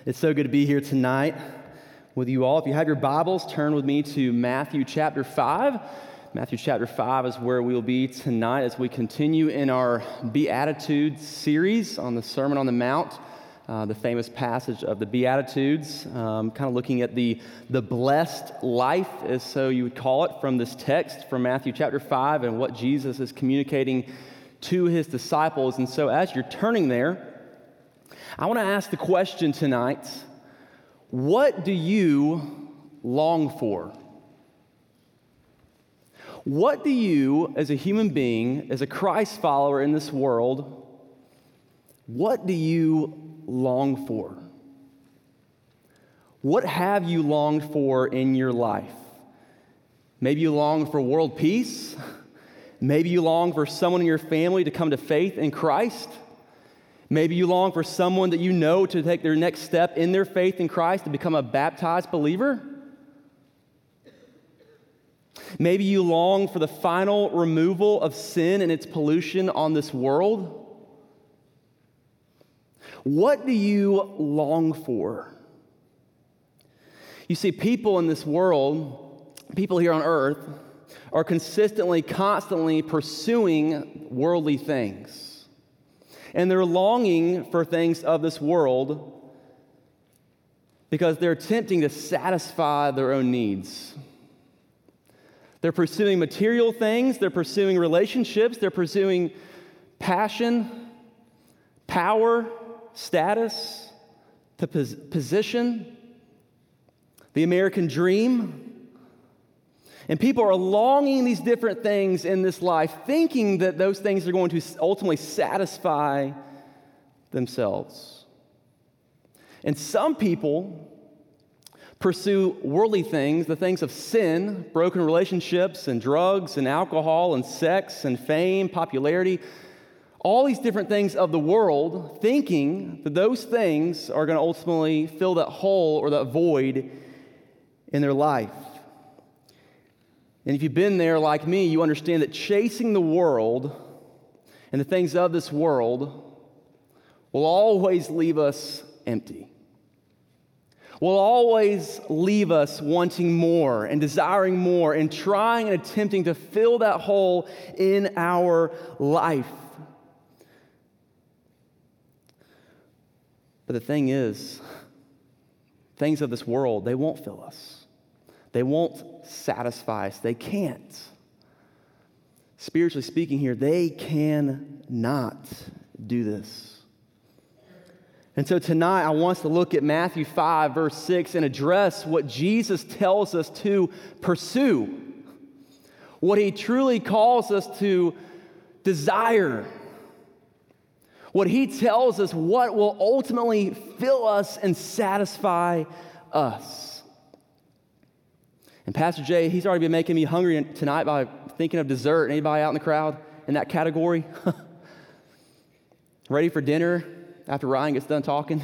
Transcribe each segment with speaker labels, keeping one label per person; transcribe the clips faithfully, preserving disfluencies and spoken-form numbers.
Speaker 1: It's so good to be here tonight with you all. If you have your Bibles, turn with me to Matthew chapter five. Matthew chapter five is where we will be tonight as we continue in our Beatitudes series on the Sermon on the Mount, uh, the famous passage of the Beatitudes, um, kind of looking at the, the blessed life, as so you would call it, from this text from Matthew chapter five and what Jesus is communicating to his disciples. And so as you're turning there, I want to ask the question tonight, what do you long for? What do you, as a human being, as a Christ follower in this world, what do you long for? What have you longed for in your life? Maybe you long for world peace. Maybe you long for someone in your family to come to faith in Christ. Maybe you long for someone that you know to take their next step in their faith in Christ to become a baptized believer. Maybe you long for the final removal of sin and its pollution on this world. What do you long for? You see, people in this world, people here on earth, are consistently, constantly pursuing worldly things. And they're longing for things of this world because they're attempting to satisfy their own needs. They're pursuing material things, they're pursuing relationships, they're pursuing passion, power, status, the pos- position, the American dream. And people are longing these different things in this life, thinking that those things are going to ultimately satisfy themselves. And some people pursue worldly things, the things of sin, broken relationships, and drugs, and alcohol, and sex, and fame, popularity, all these different things of the world, thinking that those things are going to ultimately fill that hole or that void in their life. And if you've been there like me, you understand that chasing the world and the things of this world will always leave us empty. Will always leave us wanting more and desiring more and trying and attempting to fill that hole in our life. But the thing is, things of this world, they won't fill us. They won't satisfy us. They can't. Spiritually speaking here, they cannot do this. And so tonight, I want us to look at Matthew five, verse six, and address what Jesus tells us to pursue, what he truly calls us to desire, what he tells us what will ultimately fill us and satisfy us. And Pastor Jay, he's already been making me hungry tonight by thinking of dessert. Anybody out in the crowd in that category? Ready for dinner after Ryan gets done talking?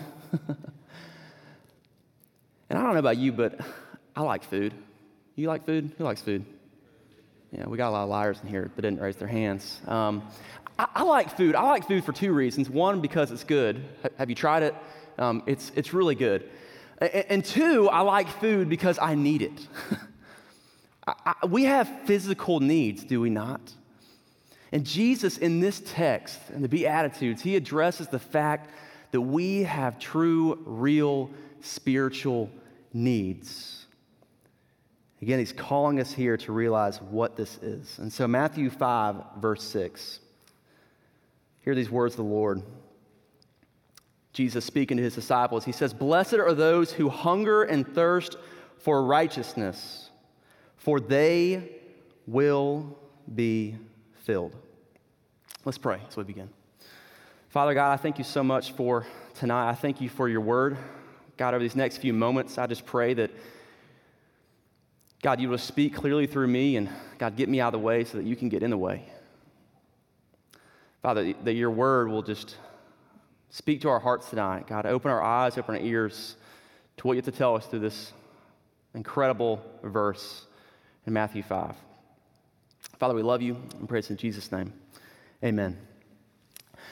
Speaker 1: And I don't know about you, but I like food. You like food? Who likes food? Yeah, we got a lot of liars in here that didn't raise their hands. Um, I, I like food. I like food for two reasons. One, because it's good. H- have you tried it? Um, it's it's really good. A- and two, I like food because I need it. I, I, we have physical needs, do we not? And Jesus, in this text, in the Beatitudes, he addresses the fact that we have true, real, spiritual needs. Again, he's calling us here to realize what this is. And so Matthew five, verse six. Hear these words of the Lord. Jesus speaking to his disciples, he says, "Blessed are those who hunger and thirst for righteousness, for they will be filled." Let's pray as we begin. Father God, I thank you so much for tonight. I thank you for your word. God, over these next few moments, I just pray that, God, you will speak clearly through me, and God, get me out of the way so that you can get in the way. Father, that your word will just speak to our hearts tonight. God, open our eyes, open our ears to what you have to tell us through this incredible verse in Matthew five. Father, we love you and pray this in Jesus' name. Amen.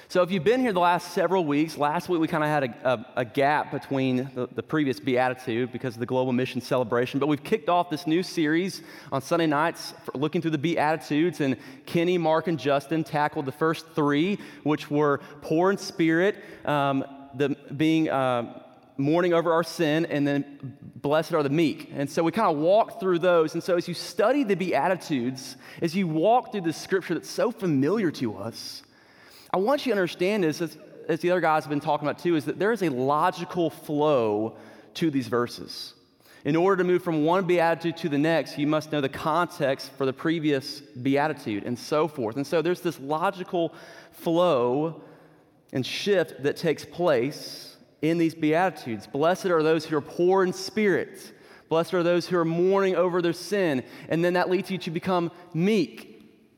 Speaker 1: So if you've been here the last several weeks, last week we kind of had a, a, a gap between the, the previous Beatitude because of the Global Mission Celebration, but we've kicked off this new series on Sunday nights for looking through the Beatitudes, and Kenny, Mark, and Justin tackled the first three, which were poor in spirit, um, the being uh, mourning over our sin, and then blessed are the meek. And so we kind of walked through those, and so as you study the Beatitudes, as you walk through the scripture that's so familiar to us, I want you to understand this, as, as the other guys have been talking about too, is that there is a logical flow to these verses. In order to move from one beatitude to the next, you must know the context for the previous beatitude and so forth. And so there's this logical flow and shift that takes place in these beatitudes. Blessed are those who are poor in spirit. Blessed are those who are mourning over their sin. And then that leads you to become meek.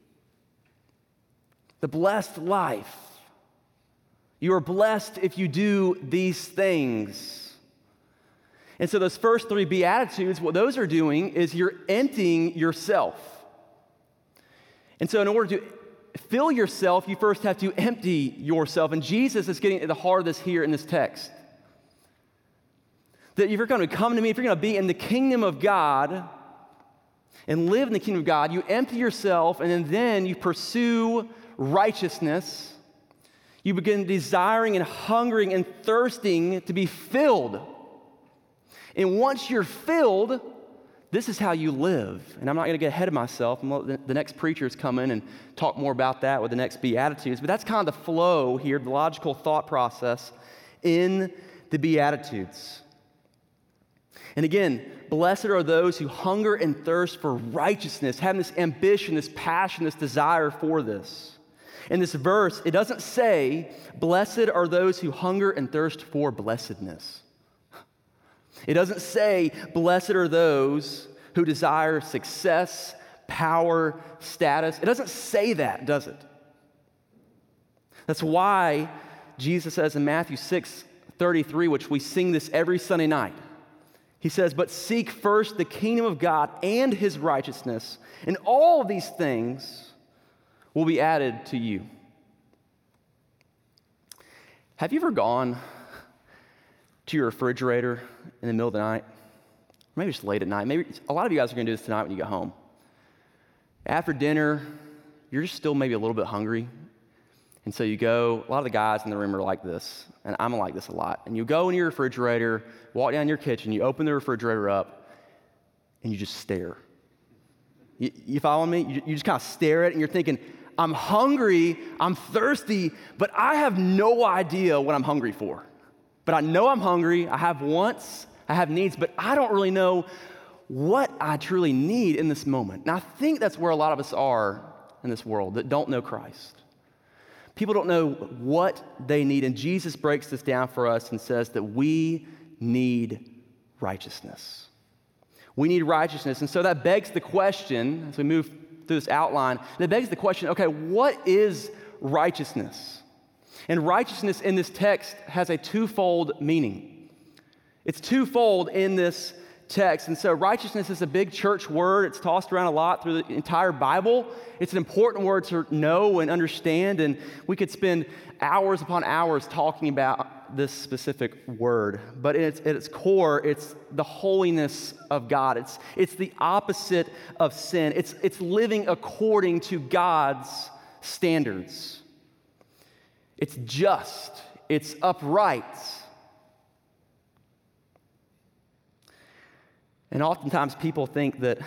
Speaker 1: The blessed life. You are blessed if you do these things. And so those first three Beatitudes, what those are doing is you're emptying yourself. And so in order to fill yourself, you first have to empty yourself. And Jesus is getting at the heart of this here in this text. That if you're going to come to me, if you're going to be in the kingdom of God and live in the kingdom of God, you empty yourself and then, then you pursue righteousness. You begin desiring and hungering and thirsting to be filled. And once you're filled, this is how you live. And I'm not going to get ahead of myself. The next preachers come in and talk more about that with the next Beatitudes. But that's kind of the flow here, the logical thought process in the Beatitudes. And again, blessed are those who hunger and thirst for righteousness, having this ambition, this passion, this desire for this. In this verse, it doesn't say, blessed are those who hunger and thirst for blessedness. It doesn't say, blessed are those who desire success, power, status. It doesn't say that, does it? That's why Jesus says in Matthew six thirty-three, which we sing this every Sunday night, he says, but seek first the kingdom of God and his righteousness, and all of these things will be added to you. Have you ever gone to your refrigerator in the middle of the night? Maybe just late at night. Maybe a lot of you guys are going to do this tonight when you get home. After dinner, you're just still maybe a little bit hungry. And so you go, a lot of the guys in the room are like this, and I'm like this a lot. And you go in your refrigerator, walk down your kitchen, you open the refrigerator up, and you just stare. You, you follow me? You, you just kind of stare at it, and you're thinking, I'm hungry, I'm thirsty, but I have no idea what I'm hungry for. But I know I'm hungry, I have wants, I have needs, but I don't really know what I truly need in this moment. And I think that's where a lot of us are in this world that don't know Christ. People don't know what they need, and Jesus breaks this down for us and says that we need righteousness. We need righteousness, and so that begs the question, as we move through this outline, that begs the question, okay, what is righteousness? And righteousness in this text has a twofold meaning. It's twofold in this text. And so righteousness is a big church word. It's tossed around a lot through the entire Bible. It's an important word to know and understand, and we could spend hours upon hours talking about this specific word. But at its, at its core, it's the holiness of God. It's, it's the opposite of sin. It's, it's living according to God's standards. It's just. It's upright. And oftentimes people think that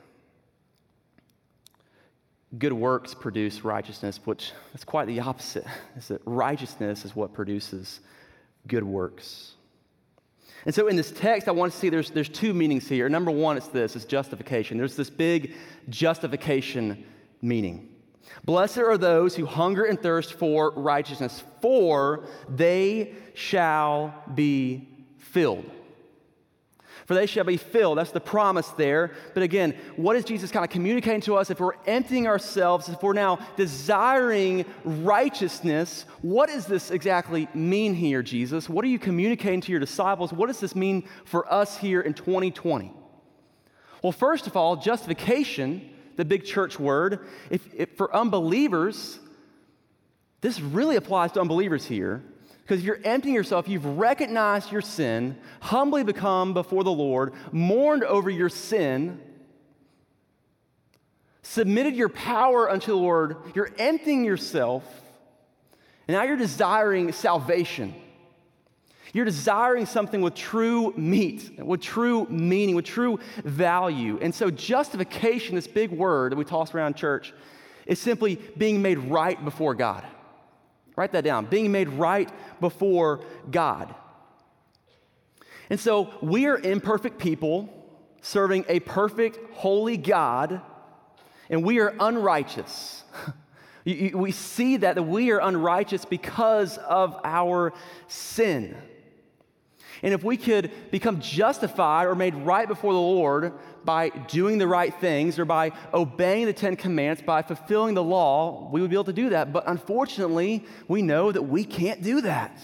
Speaker 1: good works produce righteousness, which is quite the opposite. Is that righteousness is what produces good works. And so in this text, I want to see there's, there's two meanings here. Number one, it's this, it's justification. There's this big justification meaning. Blessed are those who hunger and thirst for righteousness, for they shall be filled. For they shall be filled. That's the promise there. But again, what is Jesus kind of communicating to us? If we're emptying ourselves, if we're now desiring righteousness, what does this exactly mean here, Jesus? What are you communicating to your disciples? What does this mean for us here in twenty twenty? Well, first of all, justification, the big church word, if, if for unbelievers, This really applies to unbelievers here, because if you're emptying yourself, you've recognized your sin, humbly become before the Lord, mourned over your sin, submitted your power unto the Lord, you're emptying yourself, and now you're desiring salvation. You're desiring something with true meat, with true meaning, with true value. And so justification, this big word that we toss around church, is simply being made right before God. Write that down, being made right before God. And so we are imperfect people serving a perfect, holy God, and we are unrighteous. We see that, that we are unrighteous because of our sin. And if we could become justified or made right before the Lord by doing the right things or by obeying the Ten Commandments, by fulfilling the law, we would be able to do that. But unfortunately, we know that we can't do that.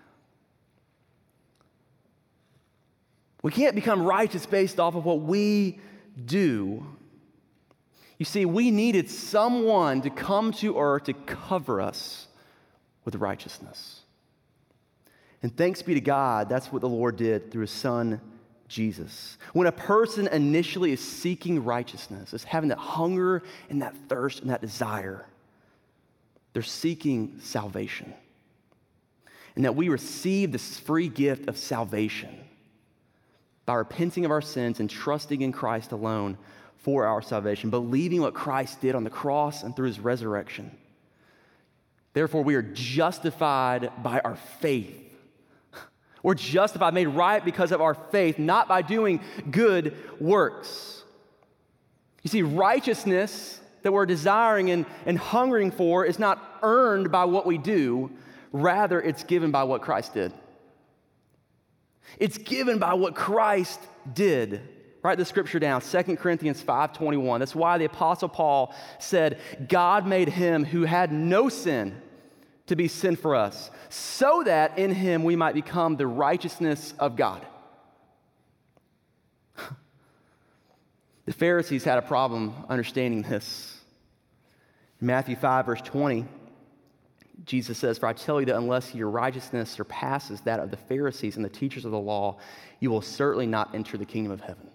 Speaker 1: We can't become righteous based off of what we do. You see, we needed someone to come to earth to cover us with righteousness. And thanks be to God, that's what the Lord did through his son, Jesus. When a person initially is seeking righteousness, is having that hunger and that thirst and that desire, they're seeking salvation. And that we receive this free gift of salvation by repenting of our sins and trusting in Christ alone for our salvation, believing what Christ did on the cross and through his resurrection. Therefore, we are justified by our faith. We're justified, made right because of our faith, not by doing good works. You see, righteousness that we're desiring and, and hungering for is not earned by what we do. Rather, it's given by what Christ did. It's given by what Christ did. Write the scripture down, Second Corinthians five twenty-one. That's why the Apostle Paul said, God made him who had no sin to be sin for us, so that in him we might become the righteousness of God. The Pharisees had a problem understanding this. In Matthew five, verse twenty, Jesus says, for I tell you that unless your righteousness surpasses that of the Pharisees and the teachers of the law, you will certainly not enter the kingdom of heaven.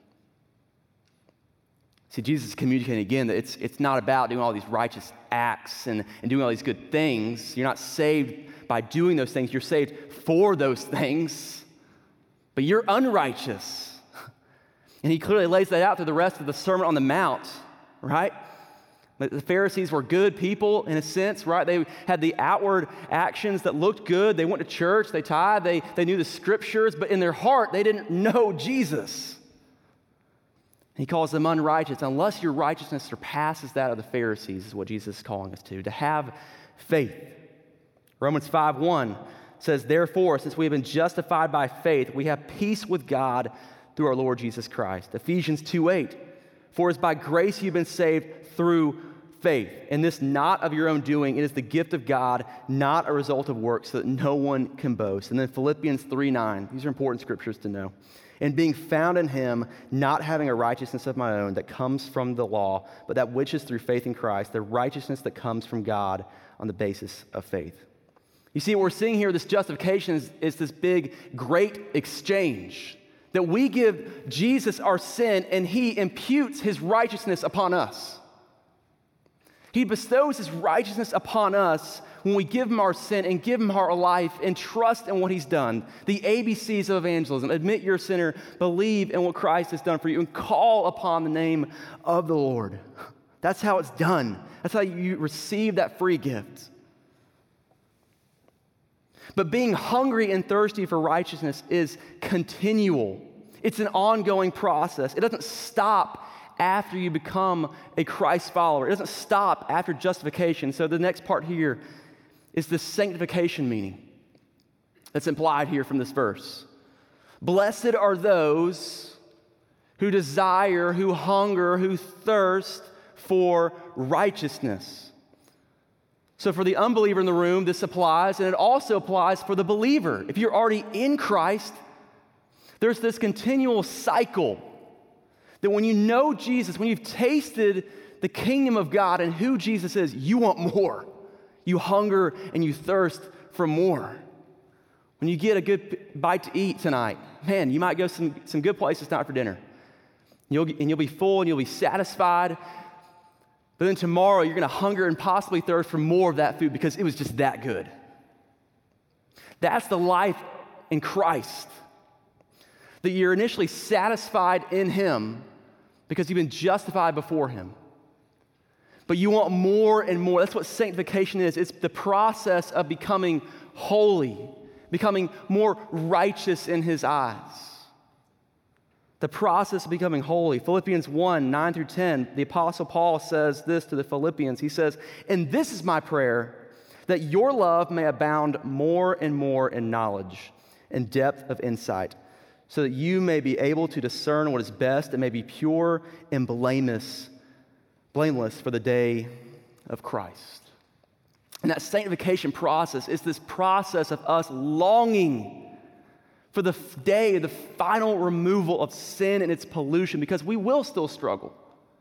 Speaker 1: See, Jesus is communicating again that it's, it's not about doing all these righteous acts and, and doing all these good things. You're not saved by doing those things. You're saved for those things, but you're unrighteous. And he clearly lays that out through the rest of the Sermon on the Mount, right? The Pharisees were good people in a sense, right? They had the outward actions that looked good. They went to church, they tithed, they, they knew the scriptures, but in their heart, they didn't know Jesus. He calls them unrighteous unless your righteousness surpasses that of the Pharisees, is what Jesus is calling us to, to have faith. Romans five one says, therefore, since we have been justified by faith, we have peace with God through our Lord Jesus Christ. Ephesians two eight, for it's by grace you've been saved through faith, and this not of your own doing, it is the gift of God, not a result of works, so that no one can boast. And then Philippians three nine, these are important scriptures to know. And being found in him, not having a righteousness of my own that comes from the law, but that which is through faith in Christ, the righteousness that comes from God on the basis of faith. You see, what we're seeing here, this justification is, is this big, great exchange. That we give Jesus our sin and he imputes his righteousness upon us. He bestows his righteousness upon us when we give him our sin and give him our life and trust in what he's done. The A B Cs of evangelism: admit you're a sinner, believe in what Christ has done for you, and call upon the name of the Lord. That's how it's done. That's how you receive that free gift. But being hungry and thirsty for righteousness is continual. It's an ongoing process. It doesn't stop after you become a Christ follower. It doesn't stop after justification. So the next part here is the sanctification meaning that's implied here from this verse. Blessed are those who desire, who hunger, who thirst for righteousness. So for the unbeliever in the room, this applies, and it also applies for the believer. If you're already in Christ, there's this continual cycle that when you know Jesus, when you've tasted the kingdom of God and who Jesus is, you want more. You hunger and you thirst for more. When you get a good bite to eat tonight, man, you might go some, some good places tonight for dinner. You'll, and you'll be full and you'll be satisfied. But then tomorrow, you're going to hunger and possibly thirst for more of that food because it was just that good. That's the life in Christ. That you're initially satisfied in Him because you've been justified before Him. But you want more and more. That's what sanctification is. It's the process of becoming holy, becoming more righteous in His eyes. The process of becoming holy. Philippians one, nine through ten, the Apostle Paul says this to the Philippians. He says, "And this is my prayer, that your love may abound more and more in knowledge and depth of insight, so that you may be able to discern what is best and may be pure and blameless blameless for the day of Christ." And that sanctification process is this process of us longing for the day, the final removal of sin and its pollution, because we will still struggle.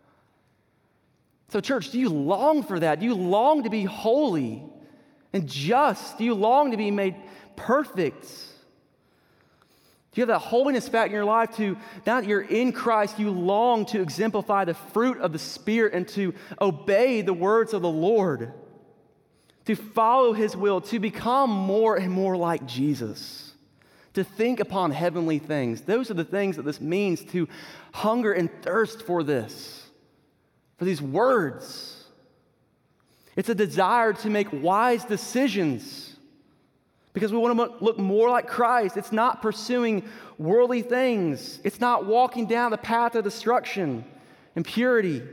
Speaker 1: So church, do you long for that? Do you long to be holy and just? Do you long to be made perfect? Do you have that holiness factor in your life to, now that you're in Christ, you long to exemplify the fruit of the Spirit and to obey the words of the Lord, to follow His will, to become more and more like Jesus, to think upon heavenly things? Those are the things that this means, to hunger and thirst for this, for these words. It's a desire to make wise decisions, because we want to look more like Christ. It's not pursuing worldly things. It's not walking down the path of destruction and purity.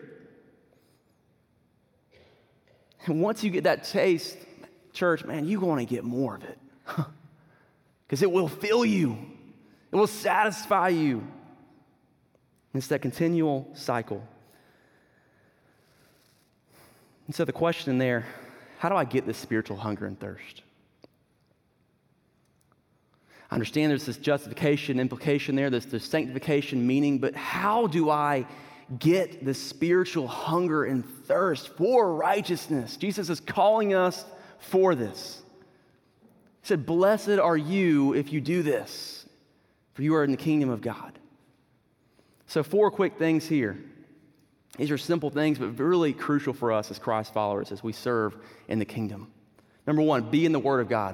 Speaker 1: And once you get that taste, church, man, you want to get more of it. Because it will fill you. It will satisfy you. It's that continual cycle. And so the question there, how do I get this spiritual hunger and thirst? I understand there's this justification implication there, there's this sanctification meaning, but how do I get this spiritual hunger and thirst for righteousness? Jesus is calling us for this. He said, "Blessed are you if you do this, for you are in the kingdom of God." So four quick things here. These are simple things, but really crucial for us as Christ followers as we serve in the kingdom. Number one, be in the Word of God.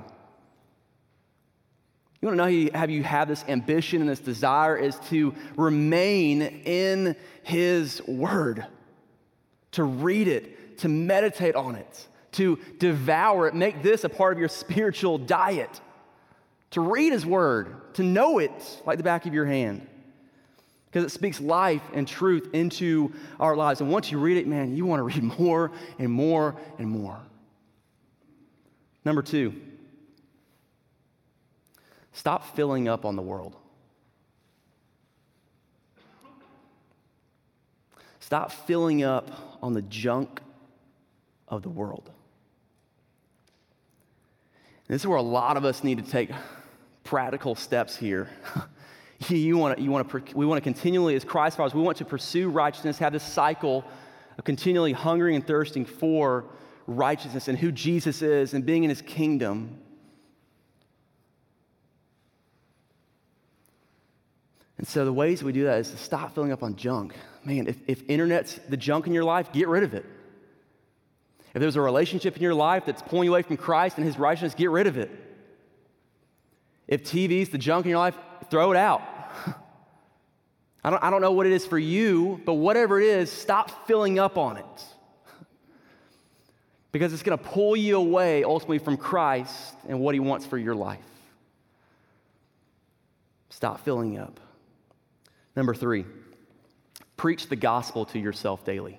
Speaker 1: You want to know how you have, you have this ambition and this desire is to remain in His Word, to read it, to meditate on it, to devour it, make this a part of your spiritual diet, to read His Word, to know it like the back of your hand, because it speaks life and truth into our lives. And once you read it, man, you want to read more and more and more. Number two, stop filling up on the world. Stop filling up on the junk of the world. And this is where a lot of us need to take practical steps here. you want to, you want to, we want to continually, as Christ followers, we want to pursue righteousness, have this cycle of continually hungering and thirsting for righteousness and who Jesus is and being in His kingdom. And so the ways we do that is to stop filling up on junk. Man, if, if internet's the junk in your life, get rid of it. If there's a relationship in your life that's pulling you away from Christ and His righteousness, get rid of it. If T V's the junk in your life, throw it out. I don't, I don't know what it is for you, but whatever it is, stop filling up on it. Because it's going to pull you away ultimately from Christ and what He wants for your life. Stop filling up. Number three, preach the gospel to yourself daily.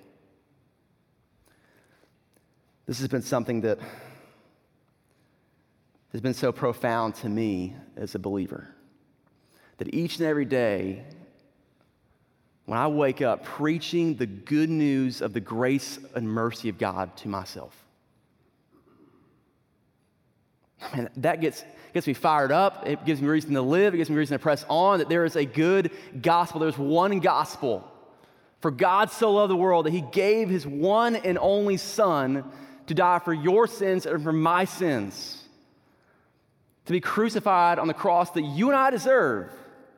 Speaker 1: This has been something that has been so profound to me as a believer. That each and every day, when I wake up, preaching the good news of the grace and mercy of God to myself. Man, that gets, gets me fired up. It gives me reason to live. It gives me reason to press on, that there is a good gospel. There's one gospel. For God so loved the world that He gave His one and only Son to die for your sins and for my sins, to be crucified on the cross that you and I deserve.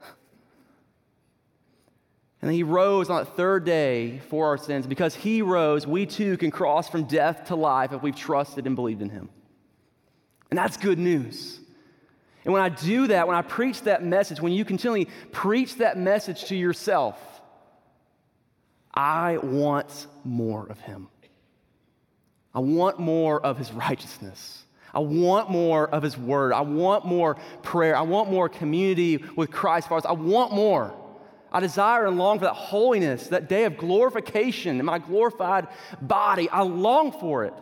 Speaker 1: And then he rose on that third day for our sins. Because he rose, we too can cross from death to life if we've trusted and believed in him. And that's good news. And when I do that, when I preach that message, when you continually preach that message to yourself, I want more of him. I want more of his righteousness. I want more of his word. I want more prayer. I want more community with Christ. I want more. I desire and long for that holiness, that day of glorification in my glorified body. I long for it.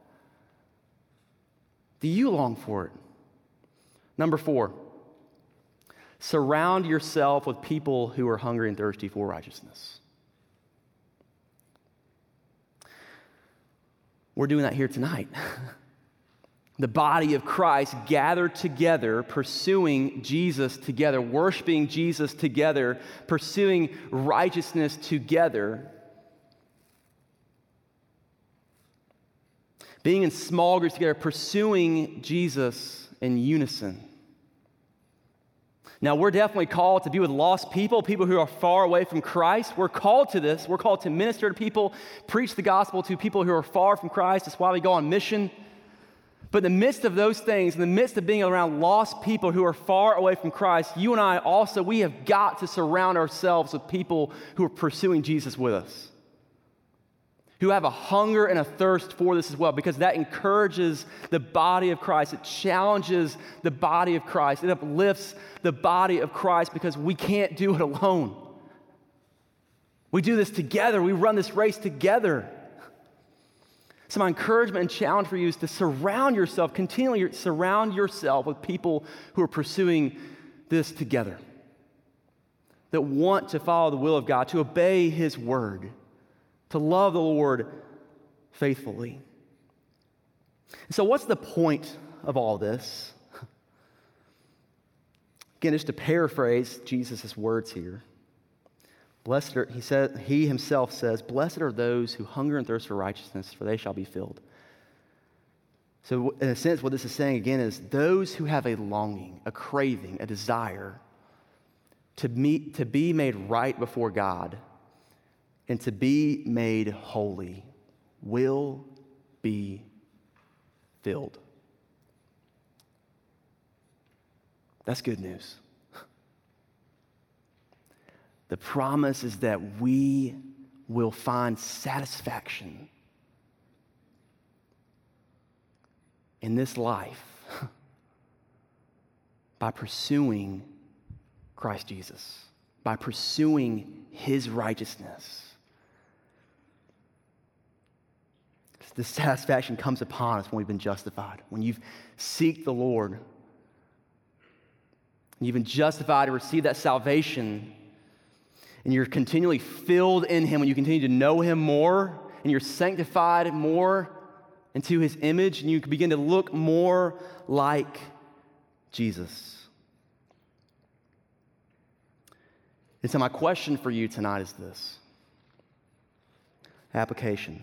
Speaker 1: Do you long for it? Number four, surround yourself with people who are hungry and thirsty for righteousness. We're doing that here tonight. The body of Christ gathered together, pursuing Jesus together, worshiping Jesus together, pursuing righteousness together. Being in small groups together, pursuing Jesus in unison. Now, we're definitely called to be with lost people, people who are far away from Christ. We're called to this. We're called to minister to people, preach the gospel to people who are far from Christ. That's why we go on mission. But in the midst of those things, in the midst of being around lost people who are far away from Christ, you and I also, we have got to surround ourselves with people who are pursuing Jesus with us, who have a hunger and a thirst for this as well, because that encourages the body of Christ. It challenges the body of Christ. It uplifts the body of Christ because we can't do it alone. We do this together. We run this race together. So my encouragement and challenge for you is to surround yourself, continually surround yourself with people who are pursuing this together, that want to follow the will of God, to obey his word, to love the Lord faithfully. So what's the point of all this? Again, just to paraphrase Jesus' words here. Blessed are, he said, he himself says, blessed are those who hunger and thirst for righteousness, for they shall be filled. So in a sense, what this is saying again is those who have a longing, a craving, a desire to meet, to be made right before God and to be made holy will be filled. That's good news. The promise is that we will find satisfaction in this life by pursuing Christ Jesus, by pursuing his righteousness. This satisfaction comes upon us when we've been justified, when you've seeked the Lord, and you've been justified and received that salvation, and you're continually filled in him, when you continue to know him more, and you're sanctified more into his image, and you begin to look more like Jesus. And so my question for you tonight is this. Application.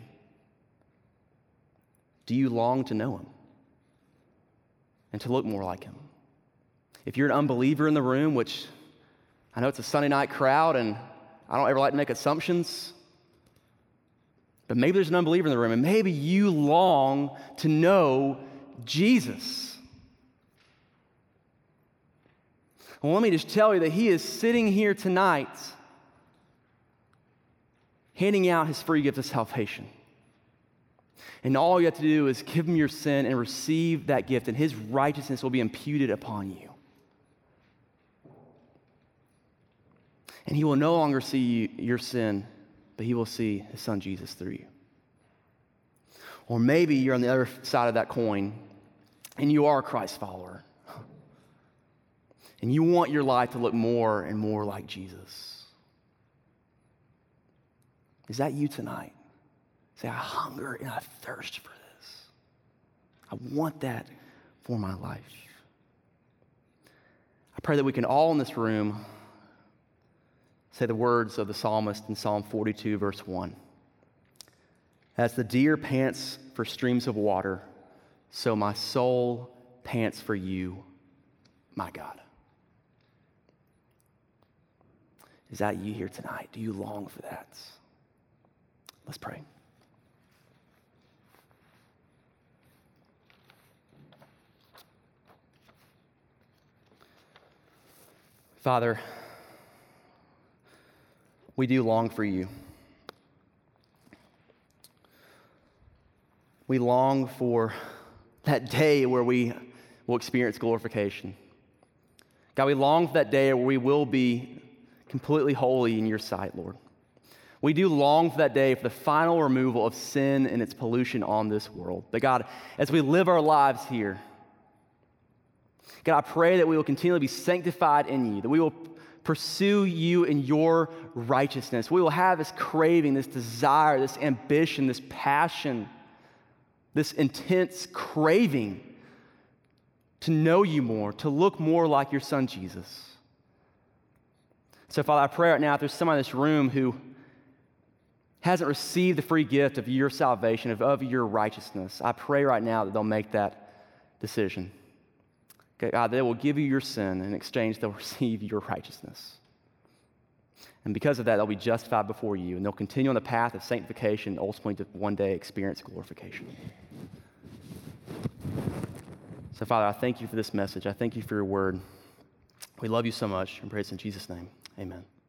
Speaker 1: Do you long to know him and to look more like him? If you're an unbeliever in the room, which I know it's a Sunday night crowd and I don't ever like to make assumptions, but maybe there's an unbeliever in the room and maybe you long to know Jesus. Well, let me just tell you that he is sitting here tonight handing out his free gift of salvation. And all you have to do is give him your sin and receive that gift, and his righteousness will be imputed upon you. And he will no longer see your sin, but he will see his son Jesus through you. Or maybe you're on the other side of that coin, and you are a Christ follower. And you want your life to look more and more like Jesus. Is that you tonight? Say, I hunger and I thirst for this. I want that for my life. I pray that we can all in this room say the words of the psalmist in Psalm forty-two, verse one. As the deer pants for streams of water, so my soul pants for you, my God. Is that you here tonight? Do you long for that? Let's pray. Father, we do long for you. We long for that day where we will experience glorification. God, we long for that day where we will be completely holy in your sight, Lord. We do long for that day for the final removal of sin and its pollution on this world. But God, as we live our lives here, God, I pray that we will continually be sanctified in you, that we will pursue you in your righteousness. We will have this craving, this desire, this ambition, this passion, this intense craving to know you more, to look more like your son, Jesus. So, Father, I pray right now if there's someone in this room who hasn't received the free gift of your salvation, of, of your righteousness, I pray right now that they'll make that decision. Okay, God, they will give you your sin, and in exchange they'll receive your righteousness. And because of that, they'll be justified before you, and they'll continue on the path of sanctification, ultimately to one day experience glorification. So, Father, I thank you for this message. I thank you for your word. We love you so much, and praise in Jesus' name. Amen.